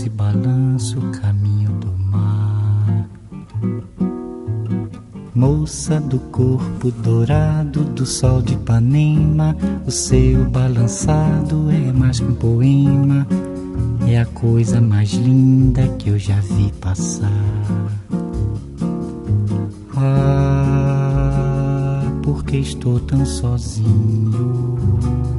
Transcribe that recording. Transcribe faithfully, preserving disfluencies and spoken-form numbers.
doce balanço, caminho do mar. Moça do corpo dourado do sol de Ipanema, o seu balançado é mais que um poema, é a coisa mais linda que eu já vi passar. Ah, porque estou tão sozinho.